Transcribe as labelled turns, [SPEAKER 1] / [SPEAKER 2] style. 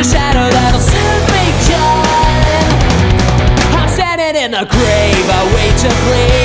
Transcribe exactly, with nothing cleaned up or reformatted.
[SPEAKER 1] a shadow that'll soon be gone. I'm standing in the grave, I wait to bleed.